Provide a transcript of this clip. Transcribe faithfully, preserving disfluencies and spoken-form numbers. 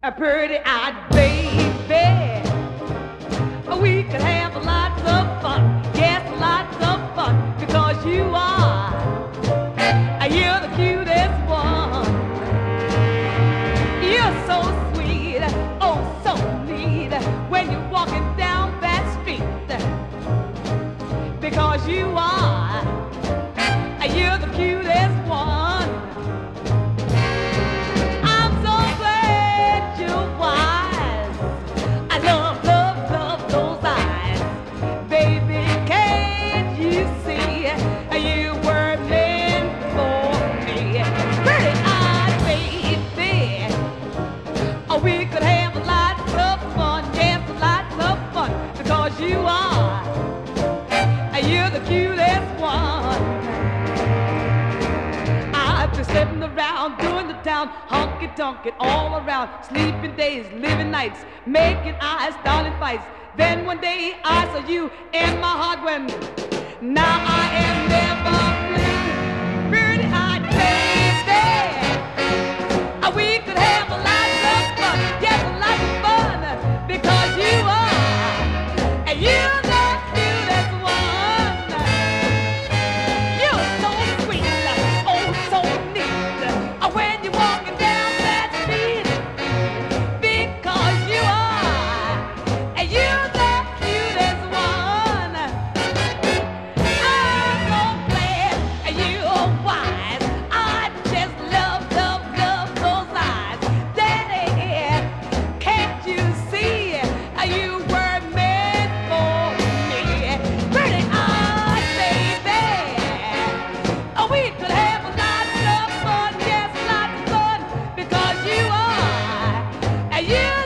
a pretty-eyed baby. We could have lots of fun, yes, lots of fun, because you are, you're the cutest one. You're so sweet, oh, so neat, when you're walking down that street, because you are, you're the cutest one. I'm so glad you're wise. I love, love, love those eyes. Baby, can't you see you were meant for me? Pretty-eyed baby. Oh, we could have lots of fun, yes, lots of fun, because you are, you're the cutest one. I've been sitting around doing the town, honky-tonkin' all around, sleeping days, living nights, making eyes, starting fights. Then one day I saw you and my heart went, now I am never blue. Pretty-eyed baby. Uh, We could have a lot of fun, yes, a lot of fun, because you are, and you're the cutest one. You're so sweet, oh, so neat, uh, when you're walking down that street, because you are, and you're the cutest one. I'm so glad you're wise. I just love, love, love those eyes. Daddy, can't you see you were meant for me? Pretty-eyed baby. Oh, we could have lots of fun, yes, lots of fun, because you are, and you